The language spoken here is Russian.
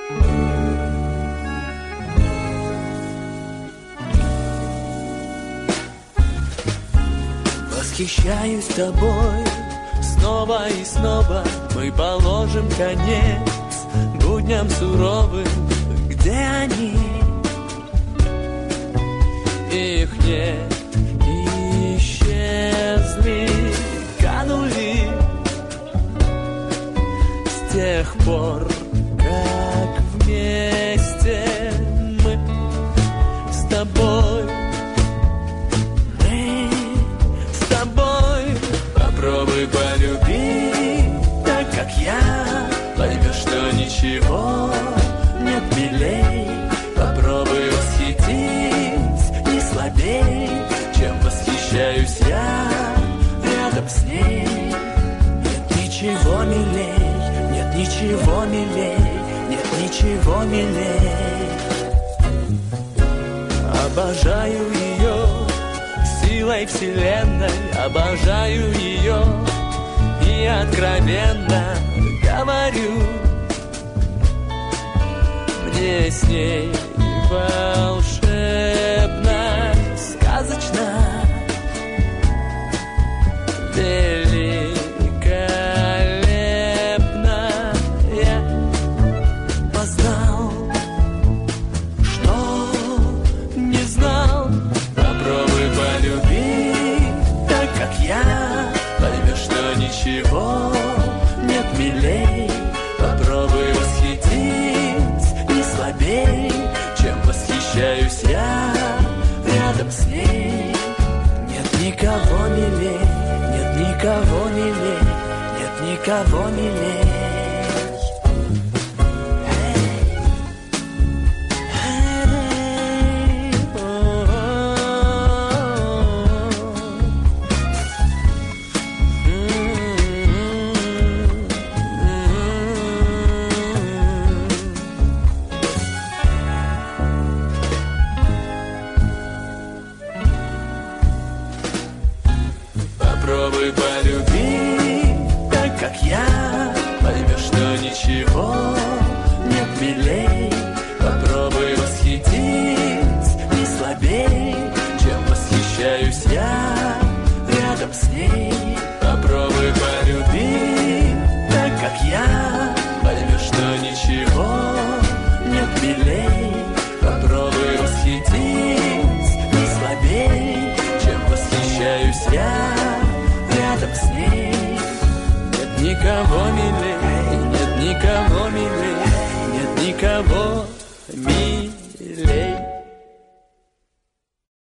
Восхищаюсь тобой снова и снова. Мы положим конец будням суровым. Где они? Их нет, исчезли, канули с тех пор, как вместе мы с тобой. Попробуй полюбить так, как я. Поймешь, что ничего нет милей. Попробуй восхитить не слабей, чем восхищаюсь я рядом с ней. Нет ничего милей, нет ничего милей, нет ничего милей. Обожаю ее силой вселенной, обожаю ее и откровенно говорю, мне с ней волшебно, сказочно, великолепно. Я познал, что не знал. Попробуй полюбить так, как я. Поймешь, что ничего нет милей. Попробуй восхитить не слабей, чем восхищаюсь я рядом с ней. Нет никого милей, нет никого милей, нет никого милей. Попробуй полюбить так, как я. Поймешь, что ничего нет милей. Попробуй восхитить не слабей, чем восхищаюсь я рядом с ней. Попробуй полюбить так, как я. Поймешь, что ничего нет милей. Попробуй восхитить не слабей, чем восхищаюсь я рядом с ней. Нет никого милей, нет никого милей, нет никого милей.